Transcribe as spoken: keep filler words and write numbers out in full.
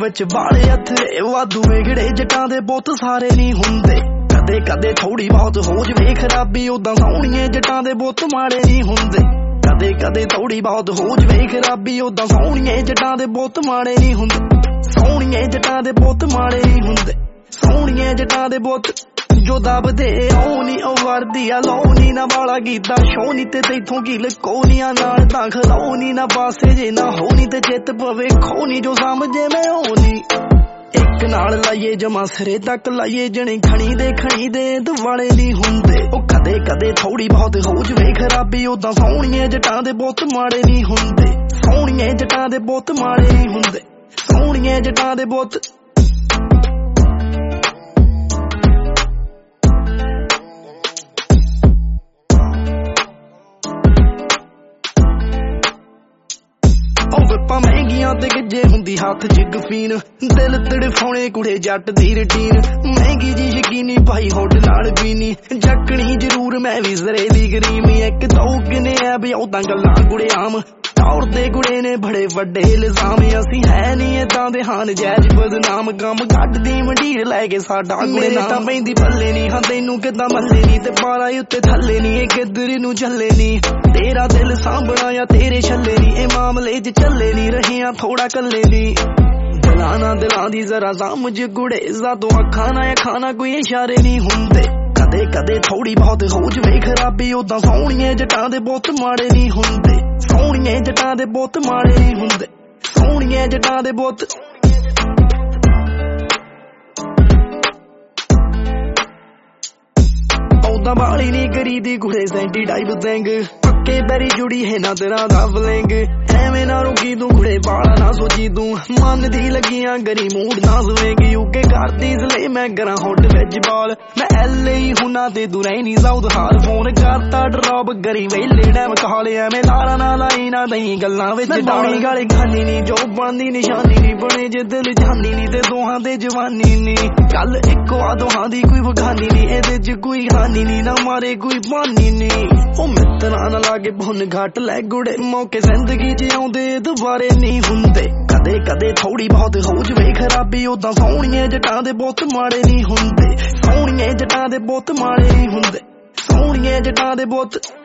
विच वाले हथे वाधू वेगड़े जटां दे बहुत सारे नहीं हुंदे कदे कदे थोड़ी बहुत हो जवे खराबी उदां सोहणिए जटां दे बहुत माड़े नहीं हुंदे कदे कदे थोड़ी बहुत हो जवे खराबी उदां सोहणिए जटां दे बहुत माड़े नहीं हुंदे सोहणिए जटां दे बहुत माड़े नहीं हुंदे सोहणिए जटां दे बहुत जो दबदे ओनी ओ वर्दी आ लोनी ना वाला गीता शोनी ते तैथों की लकोनिया नाल तां खलोनी ना पासे जे ना होनी ते चित पवे खोनी जो समझे मैं होनी एक नाल लाइए जमा सिरे तक लाइए जने खणी दे खणी दे दुआले नहीं हुंदे ओ कदे कदे थोड़ी बहुत हो जवे खराबी उदां सोहणिए जटां दे बहुत माड़े नहीं हुंदे सोहणिए जटां दे बहुत माड़े नहीं हुंदे सोहणिए जटां दे बहुत महंगियां ते गिजे हुंदी हाथ जिग फीन दिल तड़फाउणे कुड़े जट दी रूटीन महंगी जी यकीनी भाई होट नाल पीनी जकनी जरूर मैं भी जरे दी गरीमी एक दो किने है भी उदां गल्लां कुड़े आम तौर दे कुड़े ने बड़े वड्डे इल्जाम असी है नहीं इदां दे हान जैज बदनाम गम घट दी मंडीर लै के साडा कुड़े ना तां पैंदी पल्ले नहीं हां तैनू किदां मल्ले नहीं ते पारा उत्ते थल्ले नहीं किधर नू झल्ले नहीं तेरा दिल सांभना या तेरे छल्ले नहीं ए मामले च चले नहीं रहे हां थोड़ा कल्ले नहीं दिलाना दिलां दी जरा समझ गुड़े जादों अखां ना खाना कोई इशारे नहीं हुंदे कदे कदे थोड़ी बहुत हो जवे खराबी उदां सोहणिए जटां दे बहुत माड़े नहीं हुंदे सोहणिए जटां दे बहुत माड़े नहीं हुंदे सोहणिए जटां दे बहुत औदा बाली नहीं करी दी कुड़े सेंटी टाइप देंग पक्के पैरी जुड़ी है ना तेरा दब लेंग एवें ना रुकी तू कुड़े बाला ना सोची तू मन दी लगियां गरी मूड ना सुवेंगी यूके करती इसलिए मैं करा होट विच बॉल मैं एल ही हुना ते तू रहनी साउथ हाल फोन करता ड्रॉप गरी वेले डैम काले एवें लारा ना लाई ना दई गल्लां विच डाली गाली खानी नी जो बनदी निशानी नी बने जे दिल जानी नी ते दोहां ते जवानी नी गल इक्को आ दोहां दी कोई बखानी नी एदे च कोई हानी नी ना मारे कोई बानी नी ओ मित्तरां ना लागे भुन घट लै गुड़े मौके जिंदगी च आउंदे दुबारे नहीं हुंदे कदे कदे थोड़ी बहुत हो जवे खराबी उदां सोहणिए जटां दे बहुत माड़े नहीं हुंदे सोहणिए जटां दे बहुत माड़े नहीं हुंदे सोहणिए जटां दे बहुत